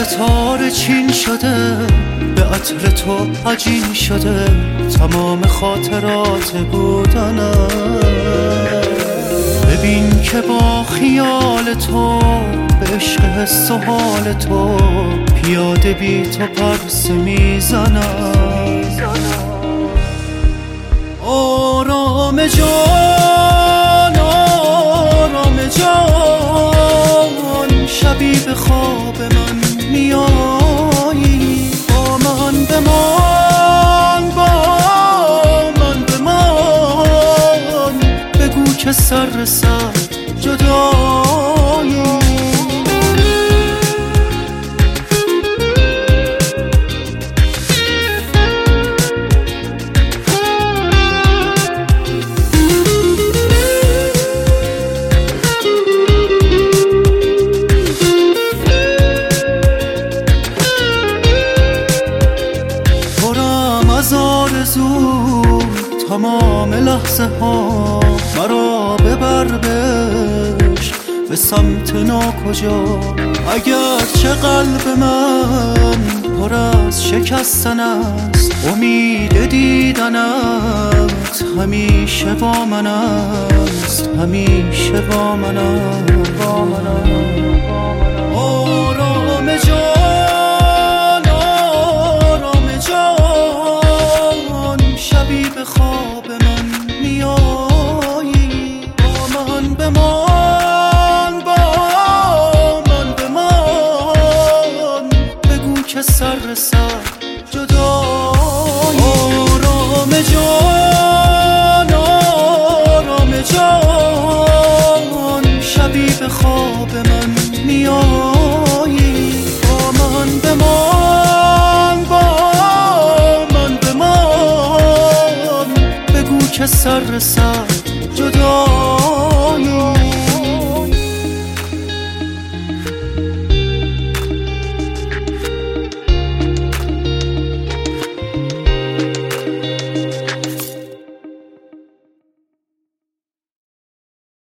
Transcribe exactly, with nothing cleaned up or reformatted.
ستاره چین شده، به عطر تو عجین شده تمام خاطرات بودنم. ببین که با خیال تو به عشق حس و حال تو پیاده بی تو پرسه میزنم. آرام جان آرام جان، شبی به خواب من میایی، با من بمان با من بمان، بگو که سر سر جدایی. آرزو تمام لحظه ها مرا ببر بهش به سمت ناکجا. اگر چه قلب من پر از شکستن است، امید دیدنت همیشه با من است، همیشه با من است. آرام جان آرام جان، شبی به خواب من میایی، با من بمان با من بمان، بگو که سر سر جدایی. آرام جان آرام جان، شبی به خواب من میایی، با من بمان با من بمان، بگو که سر سر